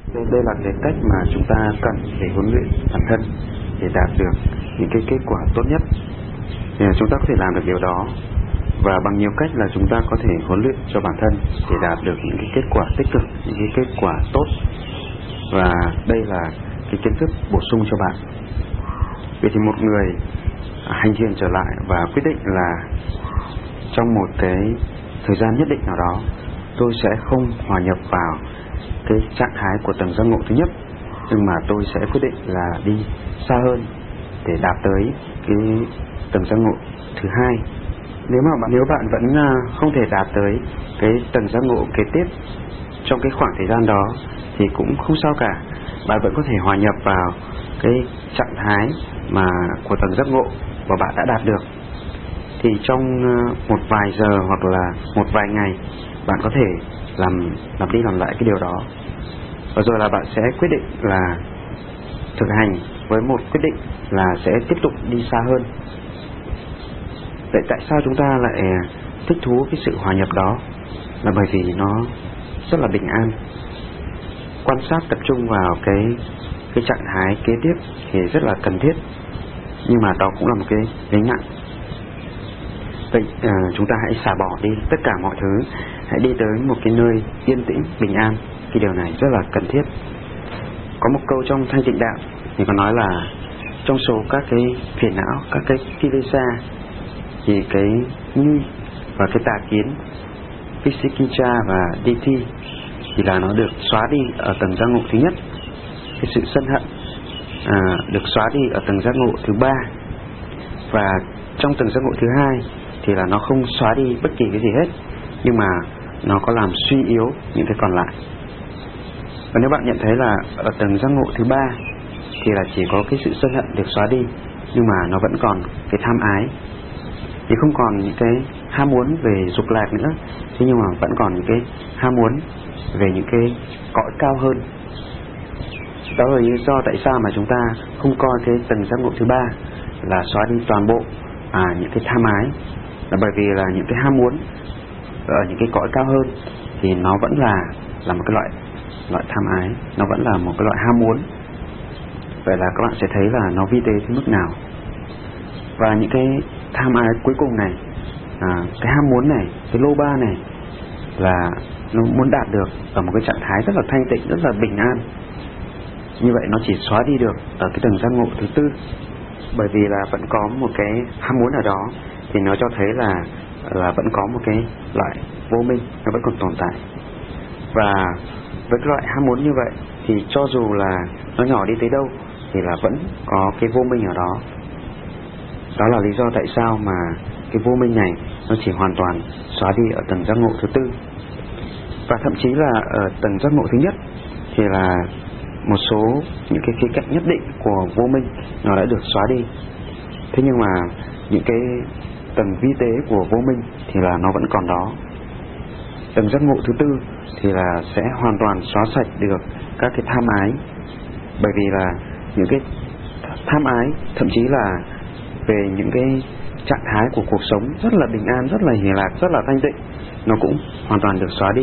Đây là cái cách mà chúng ta cần để huấn luyện bản thân để đạt được những cái kết quả tốt nhất. Chúng ta có thể làm được điều đó và bằng nhiều cách là chúng ta có thể huấn luyện cho bản thân để đạt được những cái kết quả tích cực, những cái kết quả tốt. Và đây là cái kiến thức bổ sung cho bạn. Vậy thì một người hành thiền trở lại và quyết định là trong một cái thời gian nhất định nào đó tôi sẽ không hòa nhập vào cái trạng thái của tầng giác ngộ thứ nhất, nhưng mà tôi sẽ quyết định là đi xa hơn để đạt tới cái tầng giác ngộ thứ hai. Nếu bạn vẫn không thể đạt tới cái tầng giác ngộ kế tiếp trong cái khoảng thời gian đó thì cũng không sao cả. Bạn vẫn có thể hòa nhập vào cái trạng thái mà của tầng giác ngộ mà bạn đã đạt được. Thì trong một vài giờ hoặc là một vài ngày bạn có thể làm đi làm lại cái điều đó. Và rồi là bạn sẽ quyết định là thực hành với một quyết định là sẽ tiếp tục đi xa hơn. Vậy tại sao chúng ta lại thích thú cái sự hòa nhập đó? Là bởi vì nó rất là bình an. Quan sát tập trung vào cái trạng thái kế tiếp thì rất là cần thiết, nhưng mà đó cũng là một cái gánh nặng. Vậy chúng ta hãy xả bỏ đi tất cả mọi thứ, hãy đi tới một cái nơi yên tĩnh, bình an. Cái điều này rất là cần thiết. Có một câu trong Thanh Tịnh Đạo thì có nói là trong số các cái phiền não, các cái kilesa thì cái nghi và cái tà kiến, Vichikicha và Ditthi thì là nó được xóa đi ở tầng giác ngộ thứ nhất. Cái sự sân hận được xóa đi ở tầng giác ngộ thứ ba. Và trong tầng giác ngộ thứ hai thì là nó không xóa đi bất kỳ cái gì hết, nhưng mà nó có làm suy yếu những cái còn lại. Và nếu bạn nhận thấy là ở tầng giác ngộ thứ ba thì là chỉ có cái sự sân hận được xóa đi, nhưng mà nó vẫn còn cái tham ái, thì không còn những cái ham muốn về dục lạc nữa, thế nhưng mà vẫn còn những cái ham muốn về những cái cõi cao hơn. Đó là lý do tại sao mà chúng ta không coi cái tầng giác ngộ thứ ba là xóa đi toàn bộ những cái tham ái, là bởi vì là những cái ham muốn ở những cái cõi cao hơn thì nó vẫn là một cái loại tham ái, nó vẫn là một cái loại ham muốn. Vậy là các bạn sẽ thấy là nó vi tế tới mức nào. Và những cái tham ái cuối cùng này, cái ham muốn này, cái lô ba này là nó muốn đạt được ở một cái trạng thái rất là thanh tịnh, rất là bình an. Như vậy nó chỉ xóa đi được ở cái tầng giác ngộ thứ tư. Bởi vì là vẫn có một cái ham muốn ở đó thì nó cho thấy là vẫn có một cái loại vô minh nó vẫn còn tồn tại. Và với cái loại ham muốn như vậy thì cho dù là nó nhỏ đi tới đâu thì là vẫn có cái vô minh ở đó. Đó là lý do tại sao mà cái vô minh này nó chỉ hoàn toàn xóa đi ở tầng giác ngộ thứ tư. Và thậm chí là ở tầng giác ngộ thứ nhất thì là một số những cái khía cạnh nhất định của vô minh nó đã được xóa đi. Thế nhưng mà những cái tầng vi tế của vô minh thì là nó vẫn còn đó. Tầng giác ngộ thứ tư thì là sẽ hoàn toàn xóa sạch được các cái tham ái. Bởi vì là những cái tham ái, thậm chí là về những cái trạng thái của cuộc sống rất là bình an, rất là hỷ lạc, rất là thanh tịnh, nó cũng hoàn toàn được xóa đi.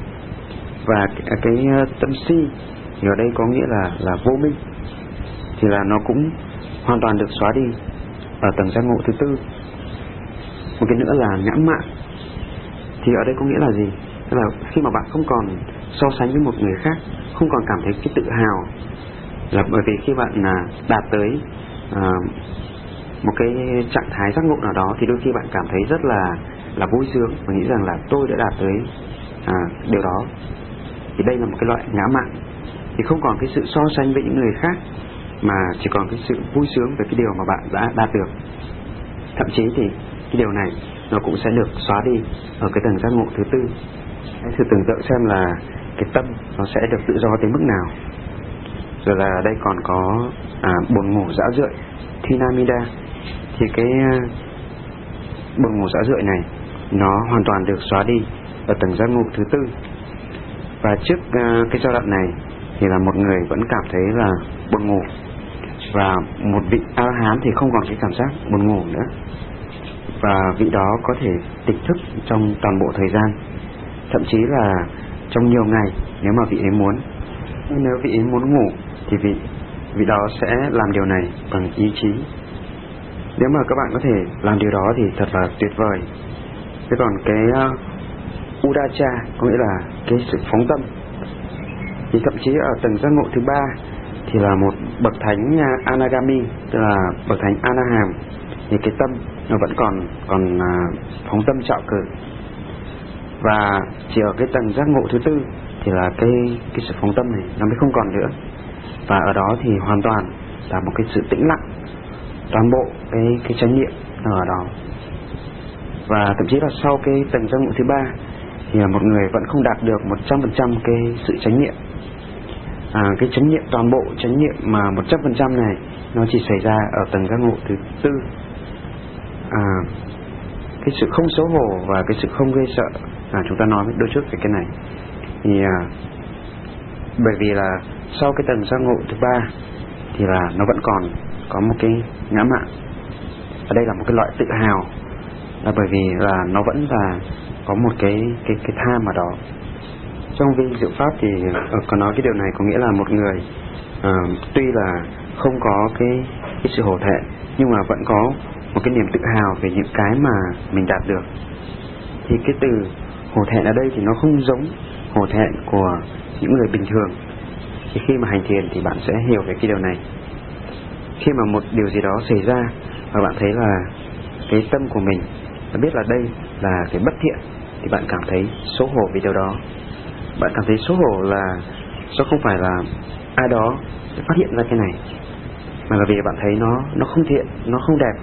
Và cái tâm si thì ở đây có nghĩa là vô minh thì là nó cũng hoàn toàn được xóa đi ở tầng giác ngộ thứ tư. Một cái nữa là ngã mạn. Thì ở đây có nghĩa là gì? Tức là khi mà bạn không còn so sánh với một người khác, không còn cảm thấy cái tự hào, là bởi vì khi bạn đạt tới một cái trạng thái giác ngộ nào đó thì đôi khi bạn cảm thấy rất là vui sướng và nghĩ rằng là tôi đã đạt tới điều đó. Thì đây là một cái loại ngã mạn. Thì không còn cái sự so sánh với những người khác, mà chỉ còn cái sự vui sướng về cái điều mà bạn đã đạt được. Thậm chí thì cái điều này nó cũng sẽ được xóa đi ở cái tầng giác ngộ thứ tư. Hãy thử tưởng tượng xem là cái tâm nó sẽ được tự do tới mức nào. Rồi là đây còn có buồn ngủ dã rượi, Thinamida. Thì cái buồn ngủ dã rượi này nó hoàn toàn được xóa đi ở tầng giác ngộ thứ tư. Và trước cái giai đoạn này thì là một người vẫn cảm thấy là buồn ngủ, và một vị A-la-hán thì không còn cái cảm giác buồn ngủ nữa, và vị đó có thể tỉnh thức trong toàn bộ thời gian, thậm chí là trong nhiều ngày nếu mà vị ấy muốn. Nếu vị ấy muốn ngủ thì vị đó sẽ làm điều này bằng ý chí. Nếu mà các bạn có thể làm điều đó thì thật là tuyệt vời. Thế còn cái Udacha có nghĩa là cái sự phóng tâm, thì thậm chí ở tầng giác ngộ thứ 3 thì là một bậc thánh Anagami, tức là bậc thánh Anaham, thì cái tâm nó vẫn còn phóng tâm trạo cử. Và chỉ ở cái tầng giác ngộ thứ 4 thì là cái sự phóng tâm này nó mới không còn nữa. Và ở đó thì hoàn toàn là một cái sự tĩnh lặng, toàn bộ cái chánh niệm ở đó. Và thậm chí là sau cái tầng giác ngộ thứ 3 thì một người vẫn không đạt được 100% cái sự chánh niệm. Cái chánh niệm, toàn bộ chánh niệm mà 100% này nó chỉ xảy ra ở tầng giác ngộ thứ 4. Cái sự không xấu hổ và cái sự không gây sợ, chúng ta nói đôi chút về cái này. Thì bởi vì là sau cái tầng giác ngộ thứ 3 thì là nó vẫn còn có một cái ngã mạn. Ở đây là một cái loại tự hào, là bởi vì là nó vẫn là có một cái tham ở đó. Trong vi diệu pháp thì có nói cái điều này, có nghĩa là một người tuy là không có cái sự hổ thẹn nhưng mà vẫn có một cái niềm tự hào về những cái mà mình đạt được. Thì cái từ hổ thẹn ở đây thì nó không giống hổ thẹn của những người bình thường. Thì khi mà hành thiền thì bạn sẽ hiểu về cái điều này. Khi mà một điều gì đó xảy ra và bạn thấy là cái tâm của mình đã biết là đây là cái bất thiện, thì bạn cảm thấy xấu hổ vì điều đó. Bạn cảm thấy xấu hổ là do không phải là ai đó phát hiện ra cái này, mà là vì bạn thấy nó không thiện, nó không đẹp.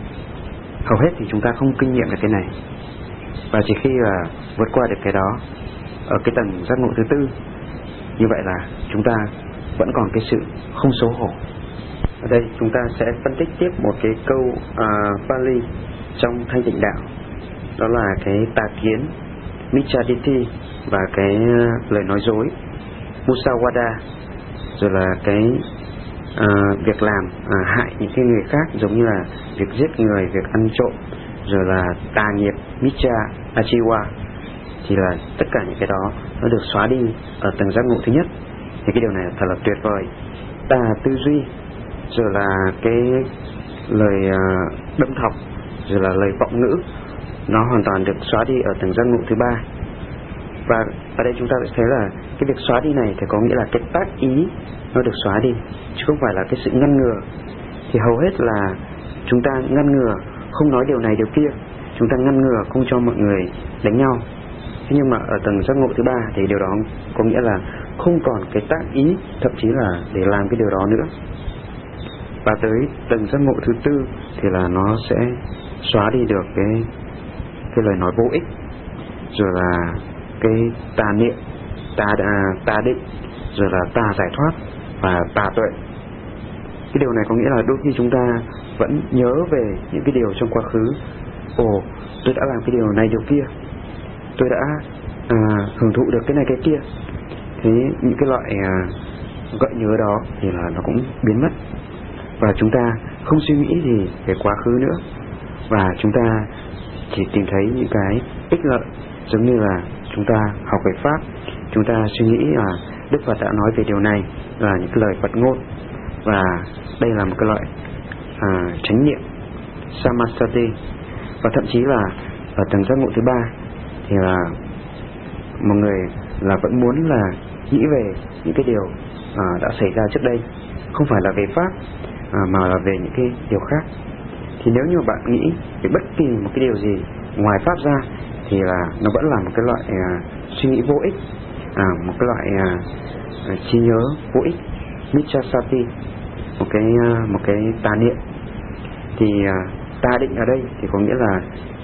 Hầu hết thì chúng ta không kinh nghiệm được cái này. Và chỉ khi là vượt qua được cái đó ở cái tầng giác ngộ thứ 4, như vậy là chúng ta vẫn còn cái sự không xấu hổ. Ở đây chúng ta sẽ phân tích tiếp một cái câu Pali trong Thanh Tịnh Đạo, đó là cái tà kiến Michaditi và cái lời nói dối Musawada, rồi là cái việc làm hại những cái người khác, giống như là việc giết người, việc ăn trộm, rồi là tà nghiệp Micha Achiwa. Thì là tất cả những cái đó nó được xóa đi ở tầng giác ngộ thứ nhất. Thì cái điều này thật là tuyệt vời. Tà tư duy, rồi là cái lời đâm thọc, rồi là lời vọng ngữ, nó hoàn toàn được xóa đi ở tầng giác ngộ thứ 3. Và ở đây chúng ta sẽ thấy là cái việc xóa đi này thì có nghĩa là cái tác ý nó được xóa đi, chứ không phải là cái sự ngăn ngừa. Thì hầu hết là chúng ta ngăn ngừa không nói điều này điều kia, chúng ta ngăn ngừa không cho mọi người đánh nhau. Thế nhưng mà ở tầng giác ngộ thứ 3 thì điều đó có nghĩa là không còn cái tác ý, thậm chí là để làm cái điều đó nữa. Và tới tầng giác ngộ thứ 4 thì là nó sẽ xóa đi được cái lời nói vô ích, rồi là cái tà niệm, tà định, rồi là tà giải thoát và tà tuệ. Cái điều này có nghĩa là đôi khi chúng ta vẫn nhớ về những cái điều trong quá khứ. Ồ, tôi đã làm cái điều này điều kia, tôi đã hưởng thụ được cái này cái kia. Thế những cái loại gợi nhớ đó thì là nó cũng biến mất. Và chúng ta không suy nghĩ gì về quá khứ nữa, và chúng ta chỉ tìm thấy những cái ích lợi. Giống như là chúng ta học về Pháp, chúng ta suy nghĩ là Đức Phật đã nói về điều này là những cái lời Phật ngôn, và đây là một cái loại chánh niệm Samasati. Và thậm chí là ở tầng giác ngộ thứ 3 thì là một người là vẫn muốn là nghĩ về những cái điều đã xảy ra trước đây, không phải là về Pháp mà là về những cái điều khác. Thì nếu như bạn nghĩ về bất kỳ một cái điều gì ngoài Pháp ra thì là nó vẫn là một cái loại suy nghĩ vô ích, một cái loại trí nhớ vô ích, Michasati, một cái tà niệm. Thì tà định ở đây thì có nghĩa là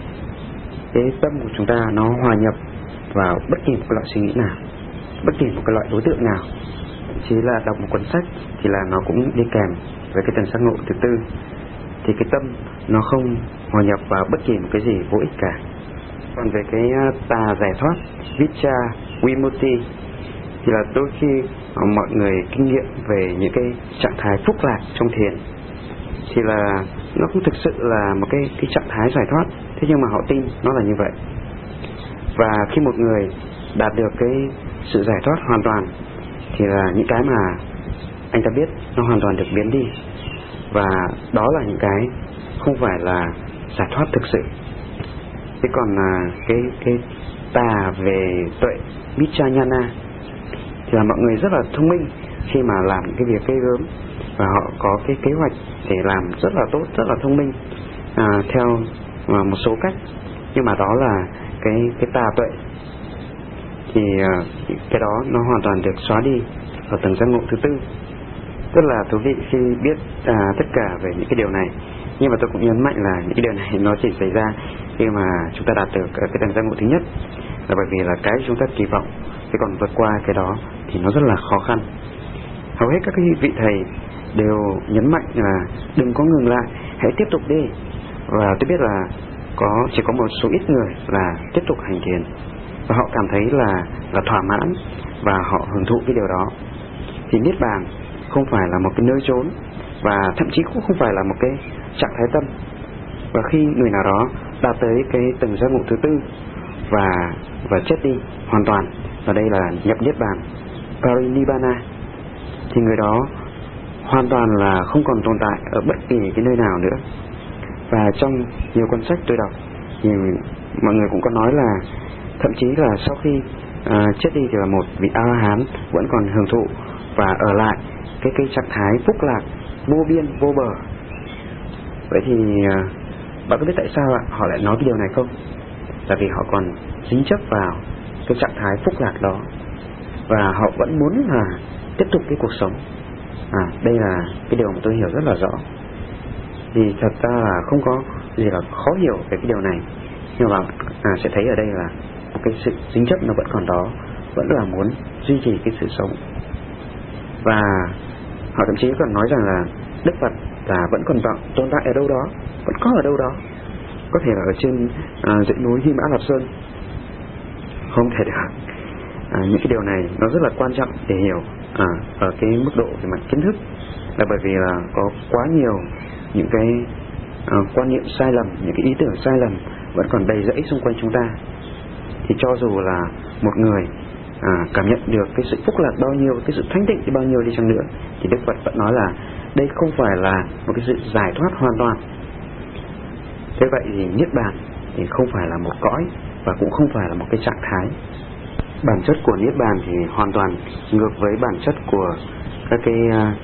cái tâm của chúng ta nó hòa nhập vào bất kỳ một cái loại suy nghĩ nào, bất kỳ một cái loại đối tượng nào. Chỉ là đọc một cuốn sách thì là nó cũng đi kèm với cái tầng giác ngộ thứ 4. Thì cái tâm nó không hòa nhập vào bất kỳ một cái gì vô ích cả. Còn về cái tà giải thoát Vicha Vimutti thì là đôi khi mọi người kinh nghiệm về những cái trạng thái phúc lạc trong thiền thì là nó không thực sự là một cái trạng thái giải thoát, thế nhưng mà họ tin nó là như vậy. Và khi một người đạt được cái sự giải thoát hoàn toàn thì là những cái mà anh ta biết nó hoàn toàn được biến đi, và đó là những cái không phải là giải thoát thực sự. Thế còn cái tà về tuệ Vichayana thì là mọi người rất là thông minh khi mà làm cái việc ghê gớm, và họ có cái kế hoạch để làm rất là tốt, rất là thông minh theo một số cách. Nhưng mà đó là cái tà tuệ, thì cái đó nó hoàn toàn được xóa đi ở tầng giác ngộ thứ tư. Rất là thú vị khi biết tất cả về những cái điều này. Nhưng mà tôi cũng nhấn mạnh là những cái điều này nó chỉ xảy ra khi mà chúng ta đạt được cái tầng giác ngộ thứ nhất, là bởi vì là cái chúng ta kỳ vọng, thế còn vượt qua cái đó thì nó rất là khó khăn. Hầu hết các cái vị thầy đều nhấn mạnh là đừng có ngừng lại, hãy tiếp tục đi. Và tôi biết là chỉ có một số ít người là tiếp tục hành thiền, và họ cảm thấy là thỏa mãn và họ hưởng thụ cái điều đó. Thì Niết Bàn không phải là một cái nơi trốn, và thậm chí cũng không phải là một cái trạng thái tâm. Và khi người nào đó đạt tới cái tầng giác ngộ thứ tư và chết đi hoàn toàn, và đây là nhập Niết Bàn Parinibbana, thì người đó hoàn toàn là không còn tồn tại ở bất kỳ cái nơi nào nữa. Và trong nhiều cuốn sách tôi đọc thì mọi người cũng có nói là thậm chí là sau khi chết đi thì là một vị A-la-hán vẫn còn hưởng thụ và ở lại cái trạng thái phúc lạc vô biên vô bờ. Vậy thì bạn có biết tại sao họ lại nói cái điều này không? Là vì họ còn dính chấp vào cái trạng thái phúc lạc đó, và họ vẫn muốn là tiếp tục cái cuộc sống. Đây là cái điều mà tôi hiểu rất là rõ. Thì thật ra là không có gì là khó hiểu về cái điều này, nhưng mà sẽ thấy ở đây là một cái sự dính chấp nó vẫn còn đó, vẫn là muốn duy trì cái sự sống. Và họ thậm chí còn nói rằng là Đức Phật là vẫn còn tồn tại ở đâu đó, vẫn có ở đâu đó, có thể là ở trên dãy núi Hy Mã Lạp Sơn. Không thể được. Những cái điều này nó rất là quan trọng để hiểu ở cái mức độ về mặt kiến thức, là bởi vì là có quá nhiều những cái quan niệm sai lầm, những cái ý tưởng sai lầm vẫn còn đầy rẫy xung quanh chúng ta. Thì cho dù là một người cảm nhận được cái sự phúc lạc bao nhiêu, cái sự thanh tịnh bao nhiêu đi chăng nữa, thì Đức Phật vẫn nói là đây không phải là một cái sự giải thoát hoàn toàn. Thế vậy thì Niết Bàn thì không phải là một cõi, và cũng không phải là một cái trạng thái. Bản chất của Niết Bàn thì hoàn toàn ngược với bản chất của các cái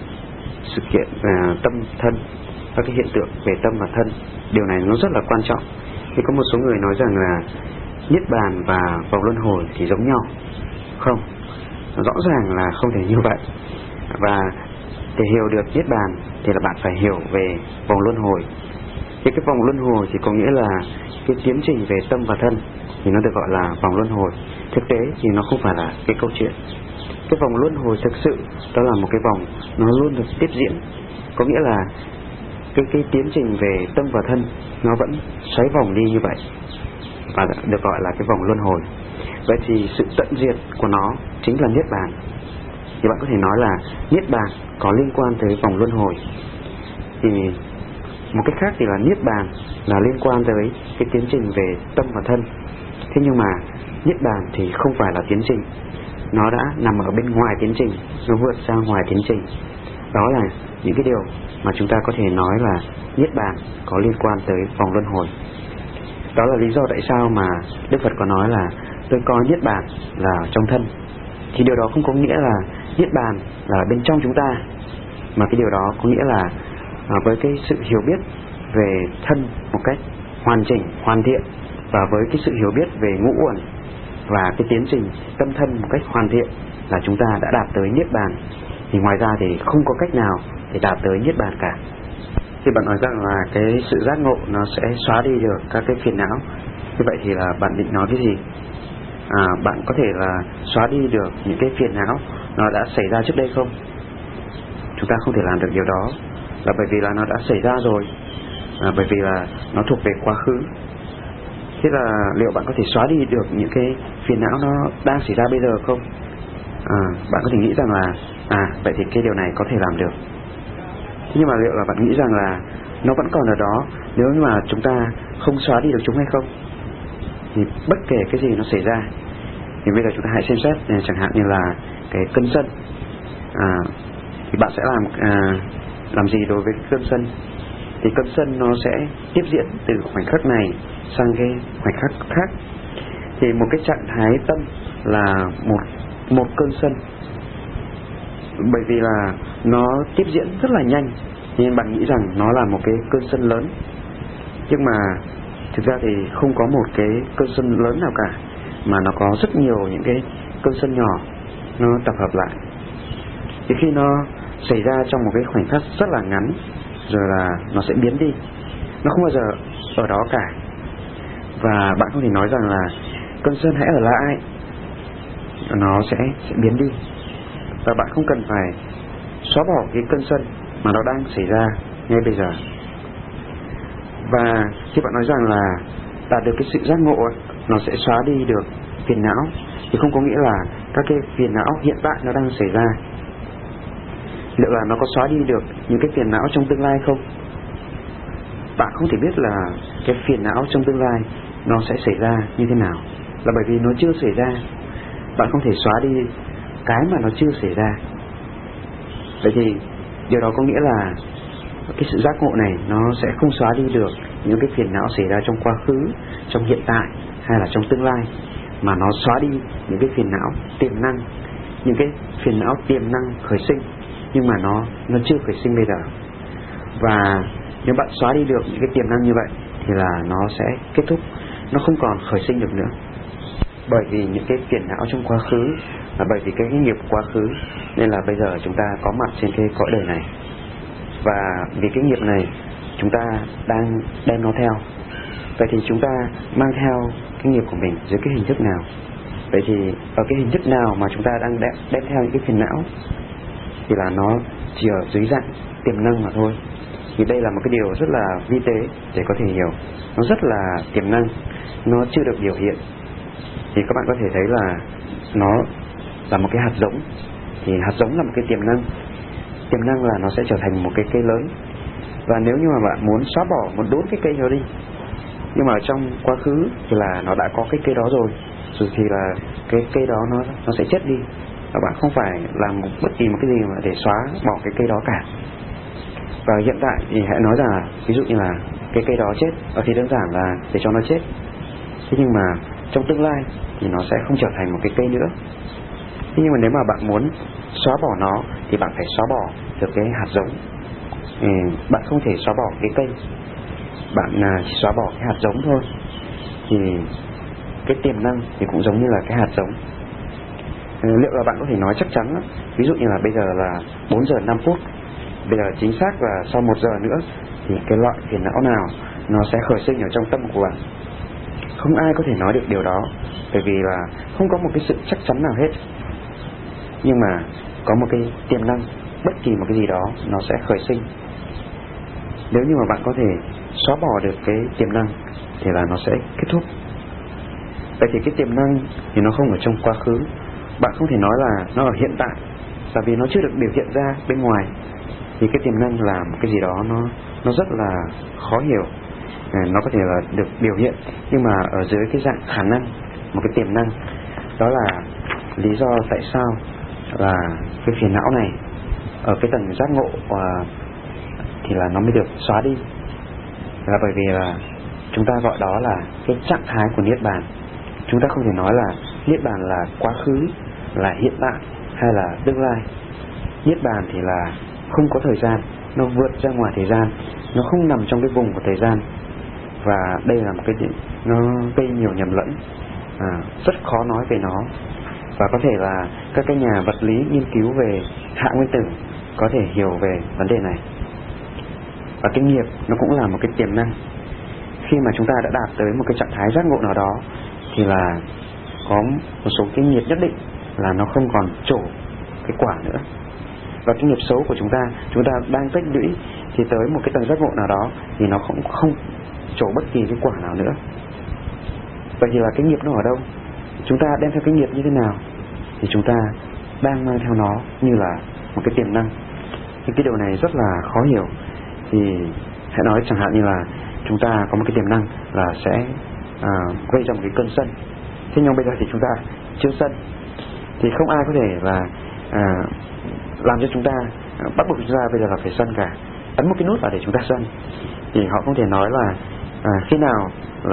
sự kiện tâm thân, các cái hiện tượng về tâm và thân. Điều này nó rất là quan trọng. Thì có một số người nói rằng là Niết Bàn và vòng luân hồi thì giống nhau. Không, rõ ràng là không thể như vậy. Và để hiểu được Niết Bàn thì là bạn phải hiểu về vòng luân hồi. Thì cái vòng luân hồi thì có nghĩa là cái tiến trình về tâm và thân, thì nó được gọi là vòng luân hồi. Thực tế thì nó không phải là cái câu chuyện. Cái vòng luân hồi thực sự đó là một cái vòng nó luôn được tiếp diễn, có nghĩa là cái tiến trình về tâm và thân nó vẫn xoáy vòng đi như vậy, và được gọi là cái vòng luân hồi. Vậy thì sự tận diệt của nó chính là Niết Bàn. Thì bạn có thể nói là Niết Bàn có liên quan tới vòng luân hồi. Thì một cách khác thì là Niết Bàn là liên quan tới cái tiến trình về tâm và thân. Thế nhưng mà Niết Bàn thì không phải là tiến trình, nó đã nằm ở bên ngoài tiến trình, nó vượt ra ngoài tiến trình. Đó là những cái điều mà chúng ta có thể nói là Niết Bàn có liên quan tới vòng luân hồi. Đó là lý do tại sao mà Đức Phật có nói là tôi coi Niết Bàn là trong thân. Thì điều đó không có nghĩa là Niết Bàn là bên trong chúng ta, mà cái điều đó có nghĩa là với cái sự hiểu biết về thân một cách hoàn chỉnh, hoàn thiện, và với cái sự hiểu biết về ngũ uẩn và cái tiến trình tâm thân một cách hoàn thiện, là chúng ta đã đạt tới Niết Bàn. Thì ngoài ra thì không có cách nào để đạt tới Niết Bàn cả. Thì bạn nói rằng là cái sự giác ngộ nó sẽ xóa đi được các cái phiền não, như vậy thì là bạn định nói cái gì? Bạn có thể là xóa đi được những cái phiền não nó đã xảy ra trước đây không? Chúng ta không thể làm được điều đó, là bởi vì là nó đã xảy ra rồi, bởi vì là nó thuộc về quá khứ. Thế là liệu bạn có thể xóa đi được những cái phiền não nó đang xảy ra bây giờ không? Bạn có thể nghĩ rằng là vậy thì cái điều này có thể làm được. Thế nhưng mà liệu là bạn nghĩ rằng là nó vẫn còn ở đó nếu như mà chúng ta không xóa đi được chúng hay không? Thì bất kể cái gì nó xảy ra, thì bây giờ chúng ta hãy xem xét, chẳng hạn như là cái cơn sân. thì bạn sẽ làm gì đối với cơn sân? Thì cơn sân nó sẽ tiếp diễn từ khoảnh khắc này sang cái khoảnh khắc khác. Thì một cái trạng thái tâm là một cơn sân, bởi vì là nó tiếp diễn rất là nhanh nên bạn nghĩ rằng nó là một cái cơn sân lớn, nhưng mà thực ra thì không có một cái cơn sân lớn nào cả, mà nó có rất nhiều những cái cơn sân nhỏ nó tập hợp lại. Thì khi nó xảy ra trong một cái khoảnh khắc rất là ngắn rồi là nó sẽ biến đi, nó không bao giờ ở đó cả. Và bạn không thể nói rằng là cơn sân hãy ở lại, nó sẽ biến đi. Và bạn không cần phải xóa bỏ cái cơn sân mà nó đang xảy ra ngay bây giờ. Và khi bạn nói rằng là đạt được cái sự giác ngộ, nó sẽ xóa đi được phiền não, thì không có nghĩa là các cái phiền não hiện tại nó đang xảy ra. Liệu là nó có xóa đi được những cái phiền não trong tương lai không? Bạn không thể biết là cái phiền não trong tương lai nó sẽ xảy ra như thế nào, là bởi vì nó chưa xảy ra. Bạn không thể xóa đi cái mà nó chưa xảy ra. Vậy thì điều đó có nghĩa là cái sự giác ngộ này nó sẽ không xóa đi được những cái phiền não xảy ra trong quá khứ, trong hiện tại hay là trong tương lai, mà nó xóa đi những cái phiền não tiềm năng, những cái phiền não tiềm năng khởi sinh nhưng mà nó chưa khởi sinh bây giờ. Và nếu bạn xóa đi được những cái tiềm năng như vậy thì là nó sẽ kết thúc, nó không còn khởi sinh được nữa. Bởi vì những cái phiền não trong quá khứ, và bởi vì cái nghiệp quá khứ, nên là bây giờ chúng ta có mặt trên cái cõi đời này. Và vì cái nghiệp này chúng ta đang đem nó theo. Vậy thì chúng ta mang theo cái nghiệp của mình dưới cái hình thức nào? Vậy thì ở cái hình thức nào mà chúng ta đang đem theo những cái phiền não? Thì là nó chỉ ở dưới dạng tiềm năng mà thôi. Thì đây là một cái điều rất là vi tế để có thể hiểu. Nó rất là tiềm năng, nó chưa được biểu hiện. Thì các bạn có thể thấy là nó là một cái hạt giống. Thì hạt giống là một cái tiềm năng. Tiềm năng là nó sẽ trở thành một cái cây lớn. Và nếu như mà bạn muốn xóa bỏ, muốn đốn cái cây đó đi, nhưng mà trong quá khứ thì là nó đã có cái cây đó rồi thì là cái cây đó nó sẽ chết đi. Và bạn không phải làm bất kỳ một cái gì mà để xóa bỏ cái cây đó cả. Và hiện tại thì hãy nói rằng là ví dụ như là cái cây đó chết, thì đơn giản là để cho nó chết. Thế nhưng mà trong tương lai thì nó sẽ không trở thành một cái cây nữa. Thế nhưng mà nếu mà bạn muốn xóa bỏ nó thì bạn phải xóa bỏ được cái hạt giống. Bạn không thể xóa bỏ cái cây, bạn chỉ xóa bỏ cái hạt giống thôi. Thì cái tiềm năng thì cũng giống như là cái hạt giống. Liệu là bạn có thể nói chắc chắn đó, ví dụ như là bây giờ là 4 giờ 5 phút, bây giờ chính xác là sau 1 giờ nữa thì cái loại phiền não nào nó sẽ khởi sinh ở trong tâm của bạn? Không ai có thể nói được điều đó, bởi vì là không có một cái sự chắc chắn nào hết. Nhưng mà có một cái tiềm năng, bất kỳ một cái gì đó nó sẽ khởi sinh. Nếu như mà bạn có thể xóa bỏ được cái tiềm năng thì là nó sẽ kết thúc. Vậy thì cái tiềm năng thì nó không ở trong quá khứ. Bạn không thể nói là nó ở hiện tại, tại vì nó chưa được biểu hiện ra bên ngoài. Thì cái tiềm năng là một cái gì đó nó rất là khó hiểu. Nó có thể là được biểu hiện, nhưng mà ở dưới cái dạng khả năng, một cái tiềm năng. Đó là lý do tại sao là cái phiền não này ở cái tầng giác ngộ thì là nó mới được xóa đi. Là bởi vì là chúng ta gọi đó là cái trạng thái của Niết Bàn. Chúng ta không thể nói là Niết Bàn là quá khứ, là hiện tại hay là tương lai. Niết Bàn thì là không có thời gian, nó vượt ra ngoài thời gian, nó không nằm trong cái vùng của thời gian. Và đây là một cái gì nó gây nhiều nhầm lẫn, rất khó nói về nó. Và có thể là các cái nhà vật lý nghiên cứu về hạ nguyên tử có thể hiểu về vấn đề này. Và cái nghiệp nó cũng là một cái tiềm năng. Khi mà chúng ta đã đạt tới một cái trạng thái giác ngộ nào đó thì là có một số cái nghiệp nhất định là nó không còn trổ cái quả nữa. Và cái nghiệp xấu của chúng ta đang tích lũy thì tới một cái tầng giác ngộ nào đó thì nó không trổ bất kỳ cái quả nào nữa. Vậy thì là cái nghiệp nó ở đâu? Chúng ta đem theo cái nghiệp như thế nào? Thì chúng ta đang mang theo nó như là một cái tiềm năng. Nhưng cái điều này rất là khó hiểu. Thì hãy nói chẳng hạn như là chúng ta có một cái tiềm năng là sẽ gây ra một cái cơn sân. Thế nhưng bây giờ thì chúng ta chưa sân, thì không ai có thể là làm cho chúng ta bắt buộc chúng ta bây giờ là phải sân cả, ấn một cái nút vào để chúng ta sân, thì họ không thể nói là khi nào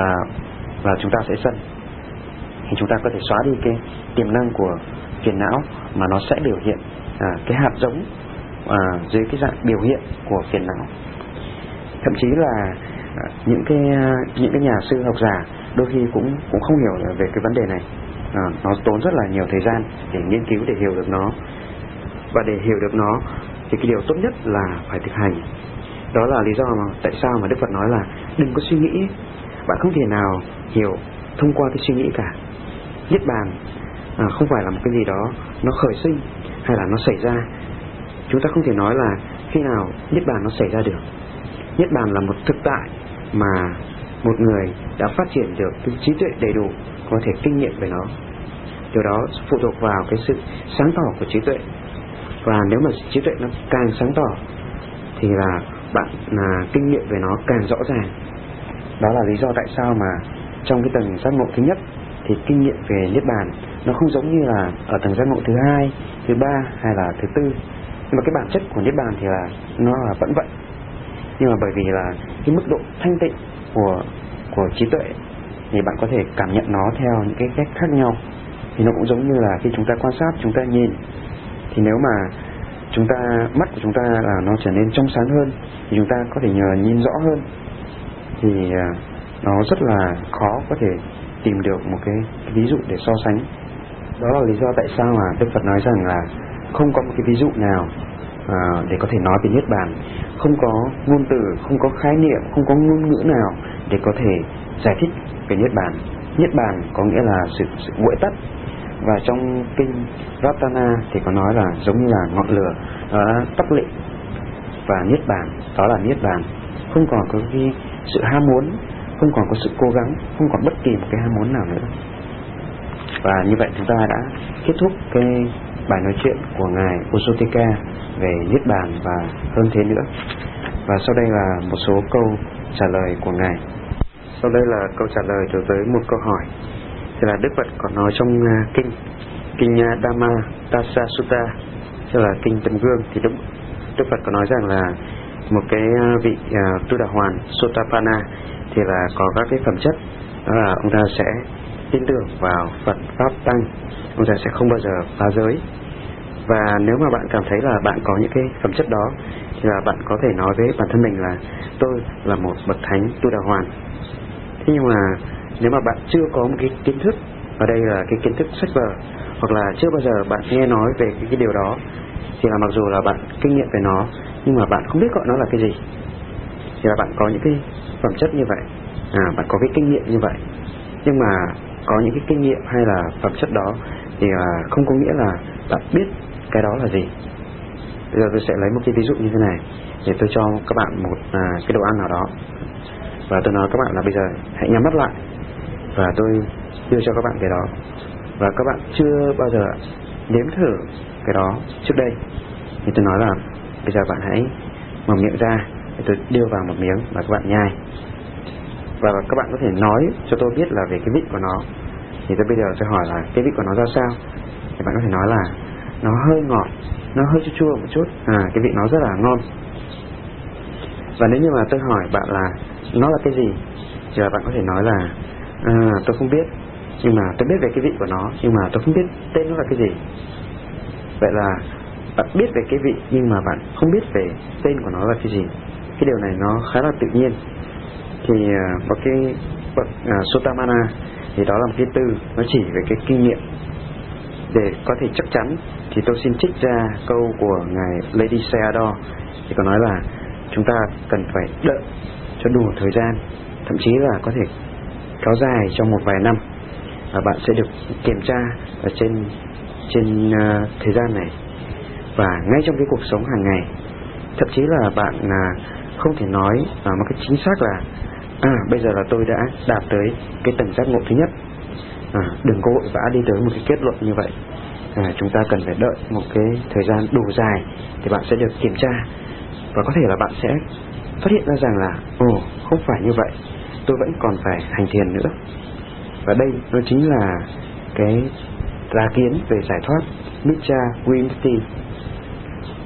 là chúng ta sẽ sân. Thì chúng ta có thể xóa đi cái tiềm năng của phiền não mà nó sẽ biểu hiện cái hạt giống dưới cái dạng biểu hiện của phiền não. Thậm chí là những cái nhà sư học giả đôi khi cũng không hiểu về cái vấn đề này. Nó tốn rất là nhiều thời gian để nghiên cứu, để hiểu được nó. Và để hiểu được nó thì cái điều tốt nhất là phải thực hành. Đó là lý do mà tại sao mà Đức Phật nói là đừng có suy nghĩ. Bạn không thể nào hiểu thông qua cái suy nghĩ cả. Niết bàn không phải là một cái gì đó nó khởi sinh hay là nó xảy ra. Chúng ta không thể nói là khi nào Niết bàn nó xảy ra được. Niết bàn là một thực tại mà một người đã phát triển được cái trí tuệ đầy đủ, có thể kinh nghiệm về nó. Điều đó phụ thuộc vào cái sự sáng tỏ của trí tuệ. Và nếu mà trí tuệ nó càng sáng tỏ thì là bạn kinh nghiệm về nó càng rõ ràng. Đó là lý do tại sao mà trong cái tầng giác ngộ thứ nhất thì kinh nghiệm về Niết bàn nó không giống như là ở tầng giác ngộ thứ hai, thứ ba hay là thứ tư. Nhưng mà cái bản chất của Niết bàn thì là nó là vẫn vậy. Nhưng mà bởi vì là cái mức độ thanh tịnh của trí tuệ thì bạn có thể cảm nhận nó theo những cái cách khác nhau. Thì nó cũng giống như là khi chúng ta quan sát, chúng ta nhìn, thì nếu mà mắt của chúng ta là nó trở nên trong sáng hơn thì chúng ta có thể nhìn rõ hơn. Thì nó rất là khó có thể tìm được một cái ví dụ để so sánh. Đó là lý do tại sao mà Đức Phật nói rằng là không có một cái ví dụ nào để có thể nói về Niết bàn. Không có ngôn từ, không có khái niệm, không có ngôn ngữ nào để có thể giải thích về Niết bàn. Niết bàn có nghĩa là sự nguội tắt. Và trong kinh Ratana thì có nói là giống như là ngọn lửa tắt lịm. Và Niết bàn, đó là Niết bàn. Không còn có cái sự ham muốn, không còn có sự cố gắng, không còn bất kỳ một cái ham muốn nào nữa. Và như vậy chúng ta đã kết thúc cái bài nói chuyện của Ngài Ussatthika về Niết bàn và hơn thế nữa. Và sau đây là một số câu trả lời của Ngài. Sau đây là câu trả lời đối với một câu hỏi. Thì là Đức Phật có nói trong kinh Dhamma Tassa Sutta, tức là kinh tấm gương, thì Đức Phật có nói rằng là một cái vị Tu Đà Hoàn Sotapanna thì là có các cái phẩm chất, đó là ông ta sẽ tin tưởng vào Phật Pháp Tăng, ông ta sẽ không bao giờ phá giới. Và nếu mà bạn cảm thấy là bạn có những cái phẩm chất đó thì là bạn có thể nói với bản thân mình là tôi là một bậc thánh Tu Đà Hoàn. Thế nhưng mà nếu mà bạn chưa có một cái kiến thức, ở đây là cái kiến thức sách vở, hoặc là chưa bao giờ bạn nghe nói về cái điều đó, thì là mặc dù là bạn kinh nghiệm về nó nhưng mà bạn không biết gọi nó là cái gì, thì là bạn có những cái phẩm chất như vậy, bạn có cái kinh nghiệm như vậy. Nhưng mà có những cái kinh nghiệm hay là phẩm chất đó thì không có nghĩa là bạn biết cái đó là gì. Bây giờ tôi sẽ lấy một cái ví dụ như thế này để tôi cho các bạn một cái đồ ăn nào đó, và tôi nói các bạn là bây giờ hãy nhắm mắt lại và tôi đưa cho các bạn cái đó, và các bạn chưa bao giờ nếm thử cái đó trước đây, thì tôi nói là bây giờ bạn hãy mở miệng ra để tôi đưa vào một miếng và các bạn nhai, và các bạn có thể nói cho tôi biết là về cái vị của nó. Thì tôi bây giờ sẽ hỏi là cái vị của nó ra sao, thì bạn có thể nói là nó hơi ngọt, nó hơi chua chua một chút, cái vị nó rất là ngon. Và nếu như mà tôi hỏi bạn là nó là cái gì, thì là bạn có thể nói là tôi không biết, nhưng mà tôi biết về cái vị của nó, nhưng mà tôi không biết tên nó là cái gì. Vậy là bạn biết về cái vị nhưng mà bạn không biết về tên của nó là cái gì. Cái điều này nó khá là tự nhiên. Thì một cái bậc Sotapanna thì đó là một cái từ nó chỉ về cái kinh nghiệm. Để có thể chắc chắn thì tôi xin trích ra câu của ngài Lady Sayadaw, thì có nói là chúng ta cần phải đợi cho đủ thời gian, thậm chí là có thể kéo dài trong một vài năm, và bạn sẽ được kiểm tra ở trên thời gian này và ngay trong cái cuộc sống hàng ngày. Thậm chí là bạn không thể nói một cách chính xác là bây giờ là tôi đã đạt tới cái tầng giác ngộ thứ nhất. Đừng có vội vã đi tới một cái kết luận như vậy. Chúng ta cần phải đợi một cái thời gian đủ dài thì bạn sẽ được kiểm tra, và có thể là bạn sẽ phát hiện ra rằng là không phải như vậy, tôi vẫn còn phải hành thiền nữa. Và đây nó chính là cái ra kiến về giải thoát, Nittya Vimutti.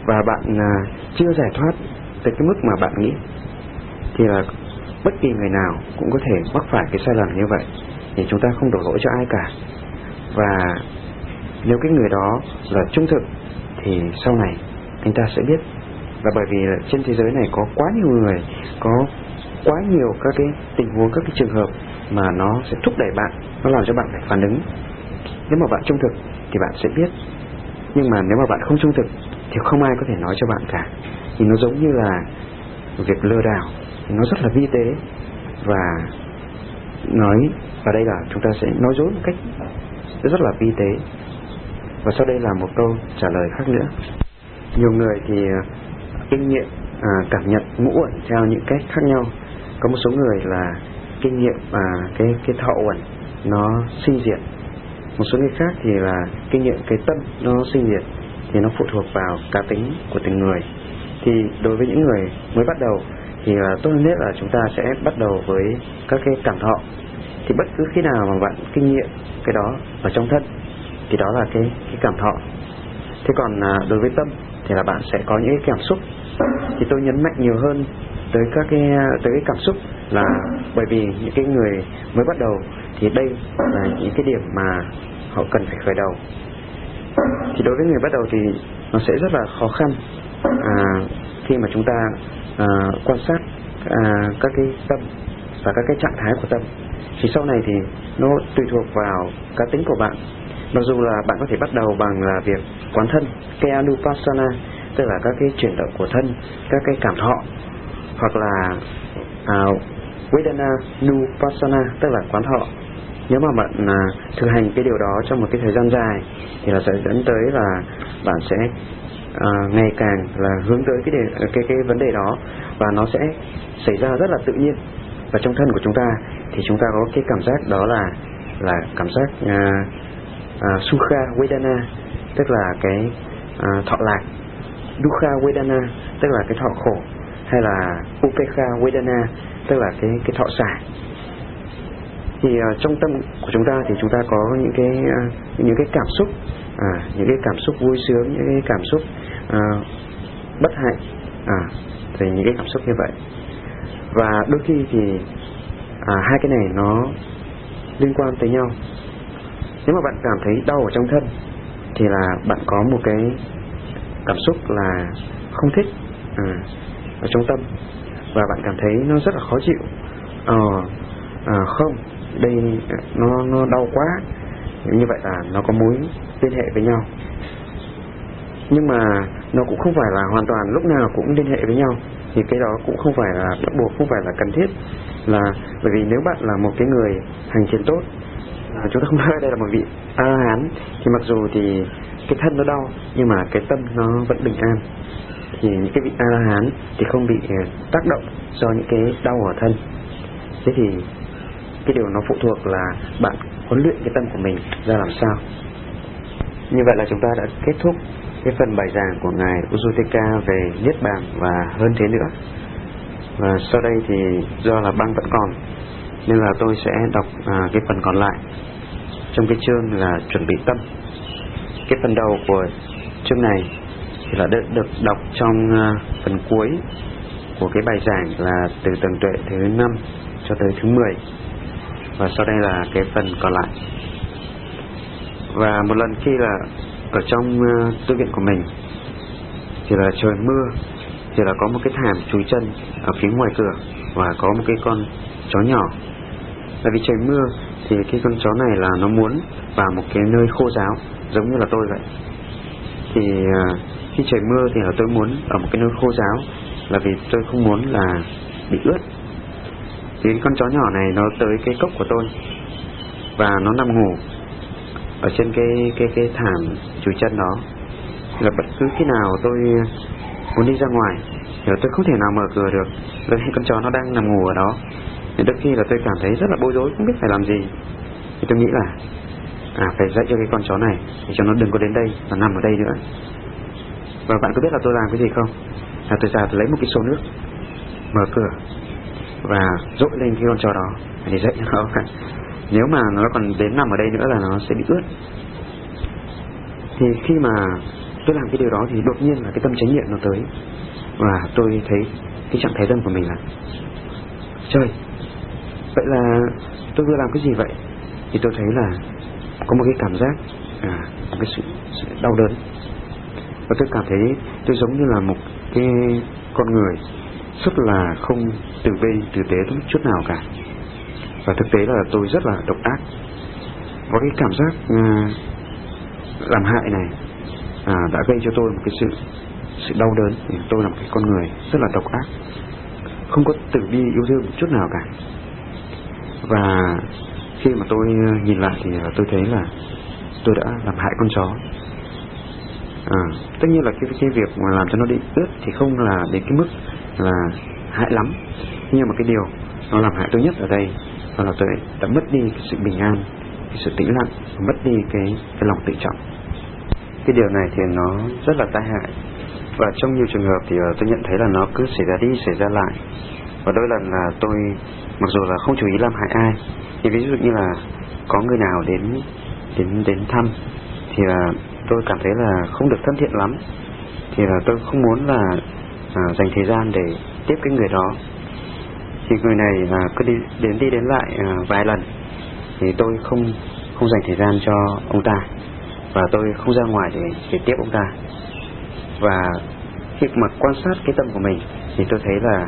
và bạn chưa giải thoát tới cái mức mà bạn nghĩ, thì là bất kỳ người nào cũng có thể mắc phải cái sai lầm như vậy. Thì chúng ta không đổ lỗi cho ai cả. Và nếu cái người đó là trung thực thì sau này anh ta sẽ biết. Và bởi vì trên thế giới này có quá nhiều người, có quá nhiều các cái tình huống, các cái trường hợp mà nó sẽ thúc đẩy bạn, nó làm cho bạn phải phản ứng. Nếu mà bạn trung thực thì bạn sẽ biết, nhưng mà nếu mà bạn không trung thực thì không ai có thể nói cho bạn cả. Thì nó giống như là việc lừa đảo, thì nó rất là vi tế. Và nói ở đây là chúng ta sẽ nói dối một cách rất là vi tế. Và sau đây là một câu trả lời khác nữa. Nhiều người thì kinh nghiệm cảm nhận ngũ uẩn theo những cách khác nhau. Có một số người là kinh nghiệm cái thọ uẩn nó sinh diệt. Một số người khác thì là kinh nghiệm cái tâm nó sinh diệt. Thì nó phụ thuộc vào cá tính của từng người. Thì đối với những người mới bắt đầu thì tốt nhất là chúng ta sẽ bắt đầu với các cái cảm thọ. Thì bất cứ khi nào mà bạn kinh nghiệm cái đó ở trong thân thì đó là cái cảm thọ. Thế còn đối với tâm thì là bạn sẽ có những cái cảm xúc. Thì tôi nhấn mạnh nhiều hơn tới tới cái cảm xúc, là bởi vì những cái người mới bắt đầu thì đây là những cái điểm mà họ cần phải khởi đầu. Thì đối với người bắt đầu thì nó sẽ rất là khó khăn khi mà chúng ta quan sát các cái tâm và các cái trạng thái của tâm. Thì sau này thì nó tùy thuộc vào cá tính của bạn. Mặc dù là bạn có thể bắt đầu bằng là việc quán thân, Kayanupassana, tức là các cái chuyển động của thân, các cái cảm thọ, hoặc là Vedananupassana, tức là quán thọ. Nếu mà bạn thực hành cái điều đó trong một cái thời gian dài thì là sẽ dẫn tới là bạn sẽ ngày càng là hướng tới cái vấn đề đó, và nó sẽ xảy ra rất là tự nhiên. Và trong thân của chúng ta thì chúng ta có cái cảm giác đó là cảm giác Sukha Vedana, tức là cái thọ lạc, Dukha Vedana, tức là cái thọ khổ, hay là Upekha Vedana, tức là cái thọ xả. Thì trong tâm của chúng ta thì chúng ta có những cái cảm xúc, những cái cảm xúc vui sướng, những cái cảm xúc bất hạnh, thì những cái cảm xúc như vậy. Và đôi khi thì hai cái này nó liên quan tới nhau. Nếu mà bạn cảm thấy đau ở trong thân thì là bạn có một cái cảm xúc là không thích ở trong tâm, và bạn cảm thấy nó rất là khó chịu. Không, đây nó đau quá. Như vậy là nó có mối liên hệ với nhau. Nhưng mà nó cũng không phải là hoàn toàn lúc nào cũng liên hệ với nhau. Thì cái đó cũng không phải là bắt buộc, không phải là cần thiết. Là bởi vì nếu bạn là một cái người hành trì tốt, chúng ta không nói đây là một vị A-la-hán, thì mặc dù thì cái thân nó đau nhưng mà cái tâm nó vẫn bình an. Thì những cái vị A-la-hán thì không bị tác động do những cái đau ở thân. Thế thì cái điều nó phụ thuộc là bạn huấn luyện cái tâm của mình ra làm sao. Như vậy là chúng ta đã kết thúc cái phần bài giảng của ngài Ujjwala về Niết Bàn và hơn thế nữa. Và sau đây thì do là băng vẫn còn nên là tôi sẽ đọc cái phần còn lại trong cái chương là chuẩn bị tâm. Cái phần đầu của chương này thì là được đọc trong phần cuối của cái bài giảng là từ tầng tuệ thứ 5 cho tới thứ 10. Và sau đây là cái phần còn lại. Và một lần khi là ở trong tu viện của mình thì là trời mưa, thì là có một cái thảm chùi chân ở phía ngoài cửa, và có một cái con chó nhỏ. Tại vì trời mưa thì cái con chó này là nó muốn vào một cái nơi khô ráo, giống như là tôi vậy. Thì khi trời mưa thì là tôi muốn ở một cái nơi khô ráo, là vì tôi không muốn là bị ướt. Thì con chó nhỏ này nó tới cái cốc của tôi và nó nằm ngủ ở trên cái thảm chùi chân đó. Là bất cứ khi nào tôi muốn đi ra ngoài thì tôi không thể nào mở cửa được, bởi vì con chó nó đang nằm ngủ ở đó. Thì đôi khi là tôi cảm thấy rất là bối rối, không biết phải làm gì. Thì tôi nghĩ là phải dạy cho cái con chó này để cho nó đừng có đến đây và nằm ở đây nữa. Và bạn có biết là tôi làm cái gì không? Là tôi ra tôi lấy một cái xô nước, mở cửa và dội lên cái con chó đó để dạy cho nó. Nếu mà nó còn đến nằm ở đây nữa là nó sẽ bị ướt. Thì khi mà tôi làm cái điều đó thì đột nhiên là cái tâm chánh niệm nó tới, và tôi thấy cái trạng thái tâm của mình là trời, vậy là tôi vừa làm cái gì vậy? Thì tôi thấy là có một cái cảm giác một cái sự đau đớn, và tôi cảm thấy tôi giống như là một cái con người rất là không tử bi tử tế chút nào cả. Và thực tế là tôi rất là độc ác, và cái cảm giác làm hại này đã gây cho tôi một cái sự đau đớn. Tôi là một cái con người rất là độc ác, không có từ bi yêu thương một chút nào cả. Và khi mà tôi nhìn lại thì tôi thấy là tôi đã làm hại con chó. Tất nhiên là cái việc mà làm cho nó bị ướt thì không là đến cái mức là hại lắm, nhưng mà cái điều nó làm hại tôi nhất ở đây đó là tôi đã mất đi cái sự bình an, cái sự tĩnh lặng, mất đi cái lòng tự trọng. Cái điều này thì nó rất là tai hại, và trong nhiều trường hợp thì tôi nhận thấy là nó cứ xảy ra đi xảy ra lại. Và đôi lần là tôi mặc dù là không chú ý làm hại ai, thì ví dụ như là có người nào đến thăm thì là tôi cảm thấy là không được thân thiện lắm, thì là tôi không muốn là dành thời gian để tiếp cái người đó. Thì người này cứ đi đến lại vài lần thì tôi không dành thời gian cho ông ta, và tôi không ra ngoài để tiếp ông ta. Và khi mà quan sát cái tâm của mình thì tôi thấy là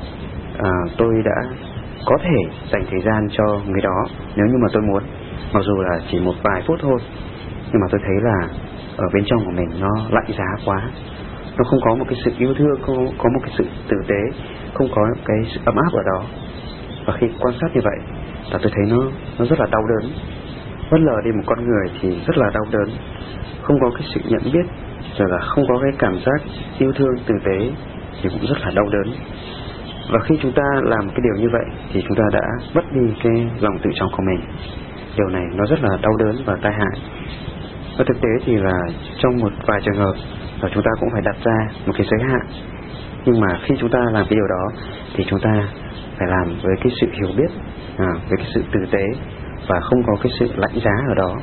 tôi đã có thể dành thời gian cho người đó nếu như mà tôi muốn, mặc dù là chỉ một vài phút thôi, nhưng mà tôi thấy là ở bên trong của mình nó lạnh giá quá, nó không có một cái sự yêu thương, không có một cái sự tử tế, không có cái sự ấm áp ở đó. Và khi quan sát như vậy là tôi thấy nó rất là đau đớn. Bất lờ đi một con người thì rất là đau đớn, không có cái sự nhận biết, rồi là không có cái cảm giác yêu thương tử tế thì cũng rất là đau đớn. Và khi chúng ta làm cái điều như vậy thì chúng ta đã mất đi cái lòng tự trọng của mình. Điều này nó rất là đau đớn và tai hại. Và thực tế thì là trong một vài trường hợp là chúng ta cũng phải đặt ra một cái giới hạn. Nhưng mà khi chúng ta làm cái điều đó thì chúng ta phải làm với cái sự hiểu biết, với cái sự tử tế, và không có cái sự lạnh giá ở đó.